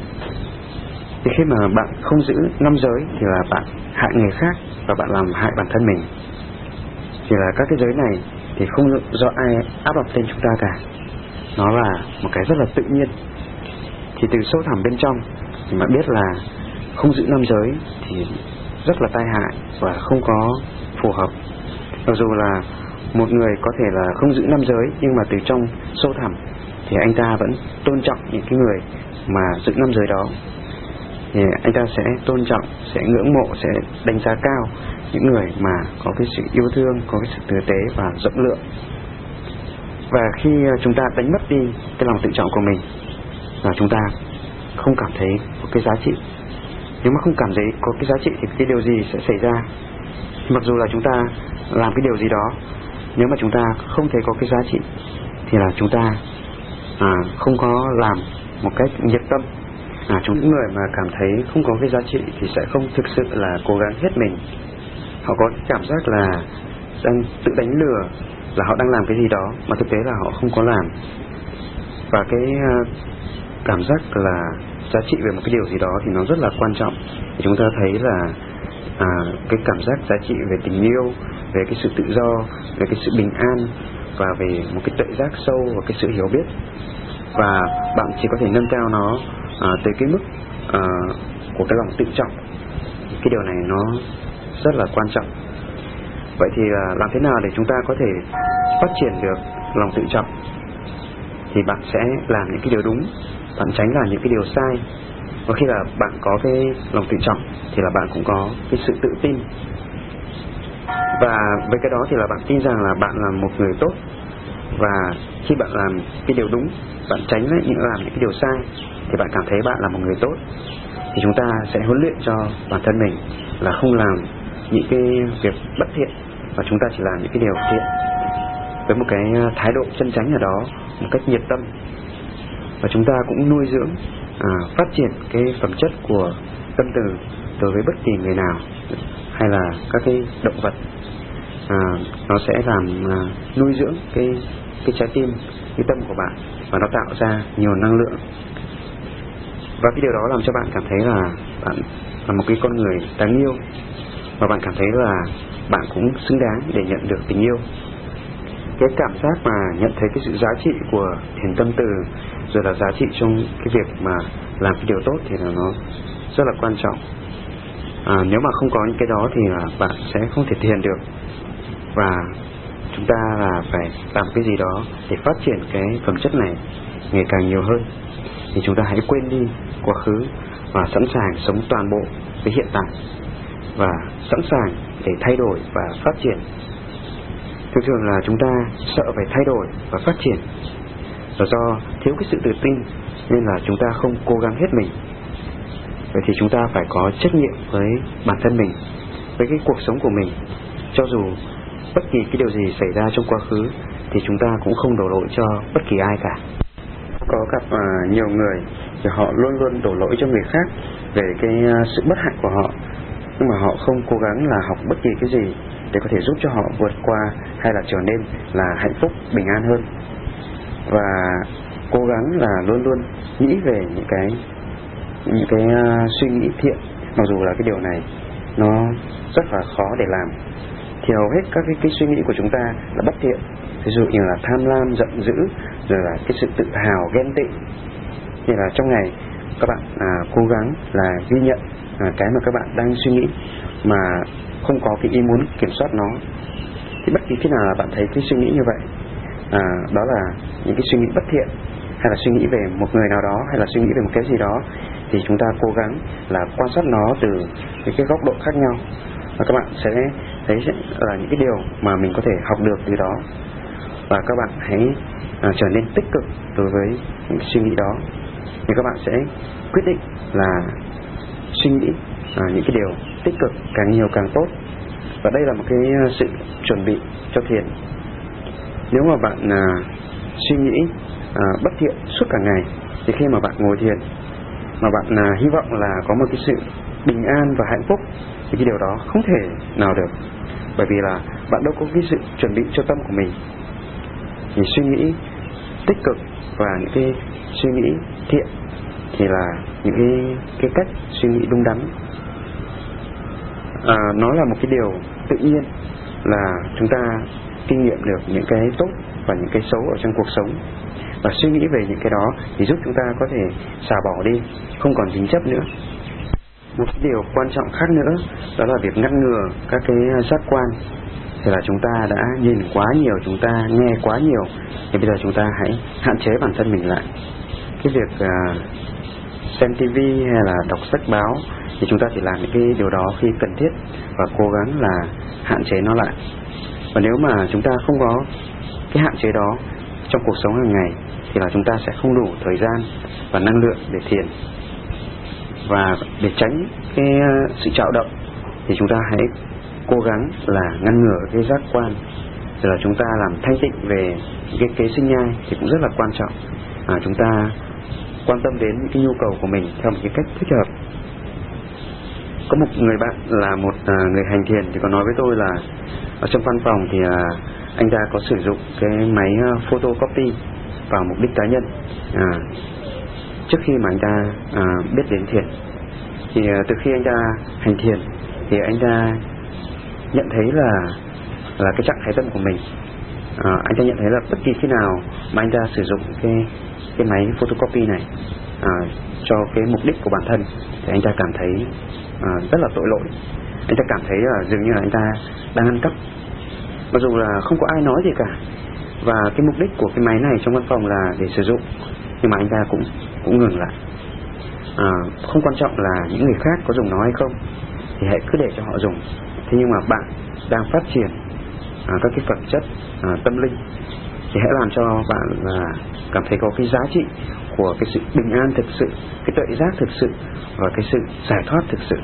Thì khi mà bạn không giữ 5 giới thì là bạn hại người khác và bạn làm hại bản thân mình. Thì là các cái giới này thì không do ai áp đặt lên chúng ta cả, nó là một cái rất là tự nhiên. Thì từ sâu thẳm bên trong thì bạn biết là không giữ 5 giới thì rất là tai hại và không có phù hợp. Mặc dù là một người có thể là không giữ 5 giới, nhưng mà từ trong sâu thẳm thì anh ta vẫn tôn trọng những cái người mà giữ 5 giới đó. Thì anh ta sẽ tôn trọng, sẽ ngưỡng mộ, sẽ đánh giá cao những người mà có cái sự yêu thương, có cái sự tử tế và rộng lượng. Và khi chúng ta đánh mất đi cái lòng tự trọng của mình là chúng ta không cảm thấy có cái giá trị. Nếu mà không cảm thấy có cái giá trị thì cái điều gì sẽ xảy ra? Mặc dù là chúng ta làm cái điều gì đó, nếu mà chúng ta không thấy có cái giá trị thì là chúng ta không có làm một cách nhiệt tâm. Những người mà cảm thấy không có cái giá trị thì sẽ không thực sự là cố gắng hết mình. Họ có cảm giác là đang tự đánh lừa là họ đang làm cái gì đó, mà thực tế là họ không có làm. Và cái cảm giác là giá trị về một cái điều gì đó thì nó rất là quan trọng. Thì chúng ta thấy là cái cảm giác giá trị về tình yêu, về cái sự tự do, về cái sự bình an, và về một cái tự giác sâu và cái sự hiểu biết. Và bạn chỉ có thể nâng cao nó tới cái mức của cái lòng tự trọng. Cái điều này nó rất là quan trọng. Vậy thì làm thế nào để chúng ta có thể phát triển được lòng tự trọng? Thì bạn sẽ làm những cái điều đúng, bạn tránh làm những cái điều sai. Và khi là bạn có cái lòng tự trọng thì là bạn cũng có cái sự tự tin. Và với cái đó thì là bạn tin rằng là bạn là một người tốt. Và khi bạn làm cái điều đúng, bạn tránh làm những cái điều sai, thì bạn cảm thấy bạn là một người tốt. Thì chúng ta sẽ huấn luyện cho bản thân mình là không làm những cái việc bất thiện, và chúng ta chỉ làm những cái điều thiện với một cái thái độ chân chánh ở đó, một cách nhiệt tâm. Và chúng ta cũng nuôi dưỡng, phát triển cái phẩm chất của tâm từ đối với bất kỳ người nào hay là các cái động vật. Nó sẽ làm nuôi dưỡng cái trái tim, cái tâm của bạn, và nó tạo ra nhiều năng lượng. Và cái điều đó làm cho bạn cảm thấy là bạn là một cái con người đáng yêu, và bạn cảm thấy là bạn cũng xứng đáng để nhận được tình yêu. Cái cảm giác mà nhận thấy cái sự giá trị của thiền tâm từ, rồi là giá trị trong cái việc mà làm cái điều tốt thì là nó rất là quan trọng. Nếu mà không có những cái đó thì là bạn sẽ không thể thiền được, và chúng ta là phải làm cái gì đó để phát triển cái phẩm chất này ngày càng nhiều hơn. Thì chúng ta hãy quên đi quá khứ và sẵn sàng sống toàn bộ với hiện tại, và sẵn sàng để thay đổi và phát triển. Thường là chúng ta sợ phải thay đổi và phát triển, và do thiếu cái sự tự tin nên là chúng ta không cố gắng hết mình. Vậy thì chúng ta phải có trách nhiệm với bản thân mình, với cái cuộc sống của mình. Cho dù bất kỳ cái điều gì xảy ra trong quá khứ thì chúng ta cũng không đổ lỗi cho bất kỳ ai cả. Có gặp nhiều người thì họ luôn luôn đổ lỗi cho người khác về cái sự bất hạnh của họ, nhưng mà họ không cố gắng là học bất kỳ cái gì để có thể giúp cho họ vượt qua hay là trở nên là hạnh phúc, bình an hơn. Và cố gắng là luôn luôn nghĩ về những cái suy nghĩ thiện, mặc dù là cái điều này nó rất là khó để làm. Thì hầu hết các cái suy nghĩ của chúng ta là bất thiện, ví dụ như là tham lam, giận dữ, rồi là cái sự tự hào, ghen tị. Thì là trong ngày các bạn cố gắng là ghi nhận cái mà các bạn đang suy nghĩ mà không có cái ý muốn kiểm soát nó. Thì bất kỳ khi nào là bạn thấy cái suy nghĩ như vậy, đó là những cái suy nghĩ bất thiện, hay là suy nghĩ về một người nào đó, hay là suy nghĩ về một cái gì đó, thì chúng ta cố gắng là quan sát nó từ cái góc độ khác nhau, và các bạn sẽ thấy là những cái điều mà mình có thể học được từ đó. Và các bạn hãy trở nên tích cực đối với những suy nghĩ đó, thì các bạn sẽ quyết định là suy nghĩ những cái điều tích cực càng nhiều càng tốt. Và đây là một cái sự chuẩn bị cho thiền. Nếu mà bạn suy nghĩ bất thiện suốt cả ngày, thì khi mà bạn ngồi thiền mà bạn hy vọng là có một cái sự bình an và hạnh phúc, thì cái điều đó không thể nào được, bởi vì là bạn đâu có cái sự chuẩn bị cho tâm của mình. Thì suy nghĩ tích cực và những cái suy nghĩ thiện thì là những cái cách suy nghĩ đúng đắn. Nó là một cái điều tự nhiên là chúng ta kinh nghiệm được những cái tốt và những cái xấu ở trong cuộc sống, và suy nghĩ về những cái đó thì giúp chúng ta có thể xả bỏ đi, không còn dính chấp nữa. Một cái điều quan trọng khác nữa đó là việc ngăn ngừa các cái giác quan. Thì là chúng ta đã nhìn quá nhiều, chúng ta nghe quá nhiều, thì bây giờ chúng ta hãy hạn chế bản thân mình lại. Cái việc xem TV hay là đọc sách báo thì chúng ta chỉ làm những cái điều đó khi cần thiết, và cố gắng là hạn chế nó lại. Và nếu mà chúng ta không có cái hạn chế đó trong cuộc sống hàng ngày thì là chúng ta sẽ không đủ thời gian và năng lượng để thiền. Và để tránh cái sự trạo động thì chúng ta hãy cố gắng là ngăn ngừa cái giác quan, rồi là chúng ta làm thanh tịnh về cái kế sinh nhai thì cũng rất là quan trọng. Chúng ta quan tâm đến những cái nhu cầu của mình theo một cái cách thích hợp. Có một người bạn là một người hành thiền thì có nói với tôi là ở trong văn phòng thì anh ta có sử dụng cái máy photocopy vào mục đích cá nhân trước khi mà anh ta biết đến thiền. Thì từ khi anh ta hành thiền thì anh ta nhận thấy là cái trạng thái tâm của mình, anh ta nhận thấy là bất kỳ khi nào mà anh ta sử dụng cái máy photocopy này cho cái mục đích của bản thân thì anh ta cảm thấy rất là tội lỗi. Anh ta cảm thấy là dường như là anh ta đang ăn cắp, mặc dù là không có ai nói gì cả. Và cái mục đích của cái máy này trong văn phòng là để sử dụng, nhưng mà anh ta cũng ngừng lại. Không quan trọng là những người khác có dùng nó hay không, thì hãy cứ để cho họ dùng. Thế nhưng mà bạn đang phát triển các cái phẩm chất tâm linh thì hãy làm cho bạn cảm thấy có cái giá trị của cái sự bình an thực sự, cái tuệ giác thực sự và cái sự giải thoát thực sự.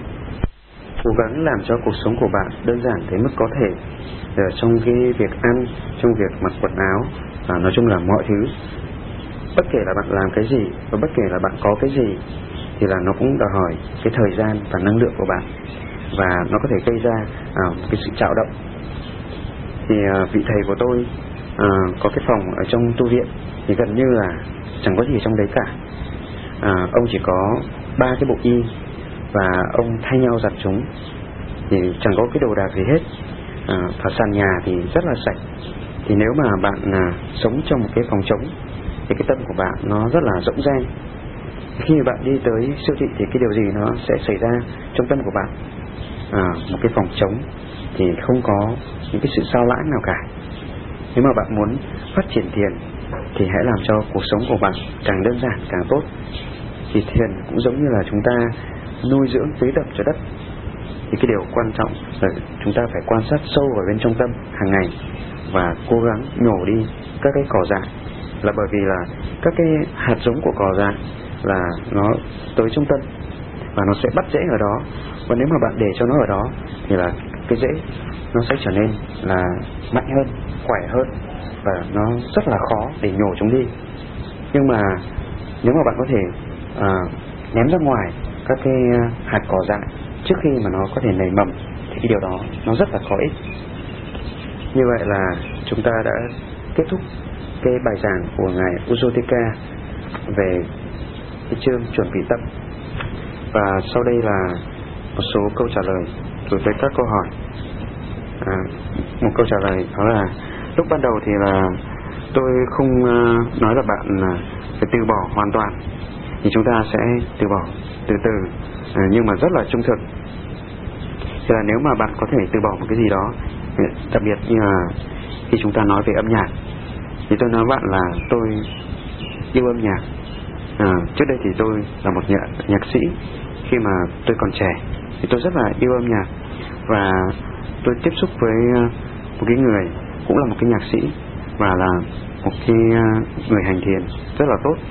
Cố gắng làm cho cuộc sống của bạn đơn giản tới mức có thể, trong cái việc ăn, trong việc mặc quần áo, nói chung là mọi thứ. Bất kể là bạn làm cái gì và bất kể là bạn có cái gì thì là nó cũng đòi hỏi cái thời gian và năng lượng của bạn, và nó có thể gây ra một cái sự trạo động. Thì vị thầy của tôi có cái phòng ở trong tu viện thì gần như là chẳng có gì trong đấy cả. Ông chỉ có 3 cái bộ y và ông thay nhau giặt chúng, thì chẳng có cái đồ đạc gì hết. Và sàn nhà thì rất là sạch. Thì nếu mà bạn sống trong một cái phòng trống thì cái tâm của bạn nó rất là rỗng rang. Khi mà bạn đi tới siêu thị thì cái điều gì nó sẽ xảy ra trong tâm của bạn? Một cái phòng trống thì không có những cái sự sao lãng nào cả. Nếu mà bạn muốn phát triển thiền thì hãy làm cho cuộc sống của bạn càng đơn giản càng tốt. Thì thiền cũng giống như là chúng ta nuôi dưỡng tưới đập cho đất. Thì cái điều quan trọng là chúng ta phải quan sát sâu vào bên trong tâm hàng ngày và cố gắng nhổ đi các cái cỏ dại. Là bởi vì là các cái hạt giống của cỏ dại là nó tới trong tâm và nó sẽ bắt rễ ở đó. Và nếu mà bạn để cho nó ở đó thì là cái rễ nó sẽ trở nên là mạnh hơn, khỏe hơn, và nó rất là khó để nhổ chúng đi. Nhưng mà nếu mà bạn có thể ném ra ngoài các cái hạt cỏ dại trước khi mà nó có thể nảy mầm thì cái điều đó nó rất là có ích. Như vậy là chúng ta đã kết thúc cái bài giảng của ngài Ujjottika về cái chương chuẩn bị tâm. Và sau đây là một số câu trả lời đối với các câu hỏi. Một câu trả lời đó là lúc ban đầu thì là tôi không nói là bạn phải từ bỏ hoàn toàn, thì chúng ta sẽ từ bỏ từ từ, nhưng mà rất là trung thực. Thì là nếu mà bạn có thể từ bỏ một cái gì đó, đặc biệt như là khi chúng ta nói về âm nhạc, thì tôi nói bạn là tôi yêu âm nhạc. Trước đây thì tôi là một nhạc sĩ. Khi mà tôi còn trẻ thì tôi rất là yêu âm nhạc, và tôi tiếp xúc với một cái người cũng là một cái nhạc sĩ và là một cái người hành thiền rất là tốt.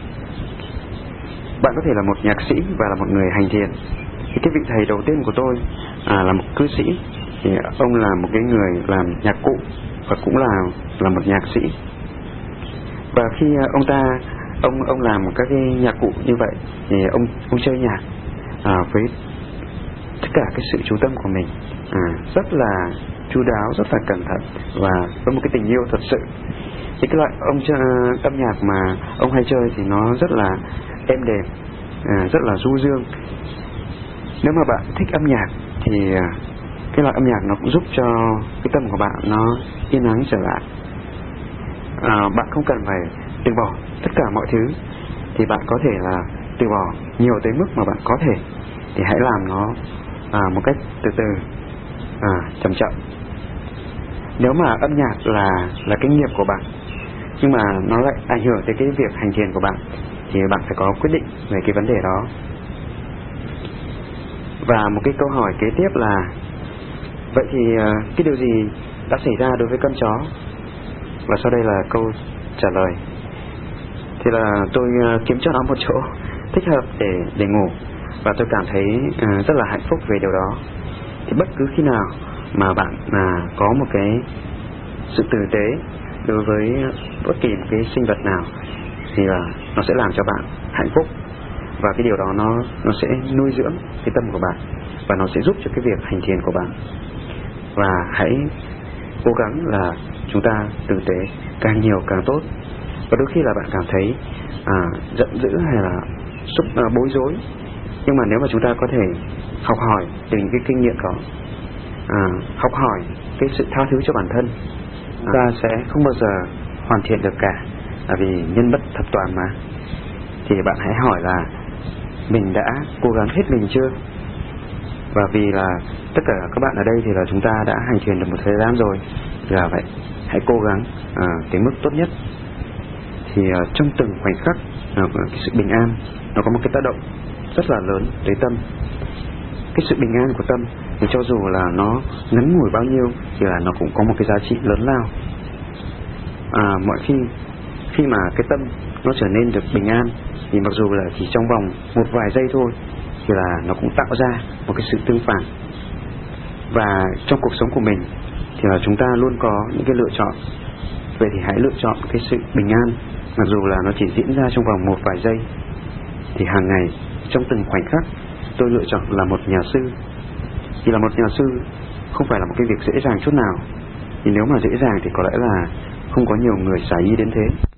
Bạn có thể là một nhạc sĩ và là một người hành thiền. Thì cái vị thầy đầu tiên của tôi là một cư sĩ. Thì ông là một cái người làm nhạc cụ và cũng là một nhạc sĩ. Và khi ông làm các cái nhạc cụ như vậy thì ông chơi nhạc với tất cả cái sự chú tâm của mình, rất là chu đáo, rất là cẩn thận và với một cái tình yêu thật sự. Thì cái loại âm nhạc mà ông hay chơi thì nó rất là êm đềm, rất là du dương. Nếu mà bạn thích âm nhạc thì cái loại âm nhạc nó cũng giúp cho cái tâm của bạn nó yên ắng trở lại. Bạn không cần phải từ bỏ tất cả mọi thứ, thì bạn có thể là từ bỏ nhiều tới mức mà bạn có thể, thì hãy làm nó một cách từ từ, chậm chậm. Nếu mà âm nhạc là cái nghiệp của bạn, nhưng mà nó lại ảnh hưởng tới cái việc hành thiền của bạn, thì bạn phải có quyết định về cái vấn đề đó. Và một cái câu hỏi kế tiếp là vậy thì cái điều gì đã xảy ra đối với con chó? Và sau đây là câu trả lời. Thì là tôi kiếm cho nó một chỗ thích hợp để ngủ, và tôi cảm thấy rất là hạnh phúc về điều đó. Thì bất cứ khi nào mà bạn có một cái sự tử tế đối với bất kỳ một cái sinh vật nào thì là nó sẽ làm cho bạn hạnh phúc, và cái điều đó nó sẽ nuôi dưỡng cái tâm của bạn, và nó sẽ giúp cho cái việc hành thiền của bạn. Và hãy cố gắng là chúng ta tử tế càng nhiều càng tốt. Và đôi khi là bạn cảm thấy giận dữ hay là bối rối, nhưng mà nếu mà chúng ta có thể học hỏi từ những cái kinh nghiệm đó, học hỏi cái sự tha thứ cho bản thân, ta sẽ không bao giờ hoàn thiện được cả, vì nhân bất thập toàn mà. Thì bạn hãy hỏi là mình đã cố gắng hết mình chưa? Và vì là tất cả các bạn ở đây thì là chúng ta đã hành thiền được một thời gian rồi, là vậy hãy cố gắng tới mức tốt nhất. Thì trong từng khoảnh khắc, cái sự bình an nó có một cái tác động rất là lớn tới tâm. Cái sự bình an của tâm thì cho dù là nó ngắn ngủi bao nhiêu thì là nó cũng có một cái giá trị lớn lao. Mọi khi mà cái tâm nó trở nên được bình an, thì mặc dù là chỉ trong vòng một vài giây thôi, thì là nó cũng tạo ra một cái sự tương phản. Và trong cuộc sống của mình thì là chúng ta luôn có những cái lựa chọn. Vậy thì hãy lựa chọn cái sự bình an, mặc dù là nó chỉ diễn ra trong vòng một vài giây. Thì hàng ngày, trong từng khoảnh khắc, tôi lựa chọn là một nhà sư. Thì là một nhà sư không phải là một cái việc dễ dàng chút nào. Thì nếu mà dễ dàng thì có lẽ là không có nhiều người xả y đến thế.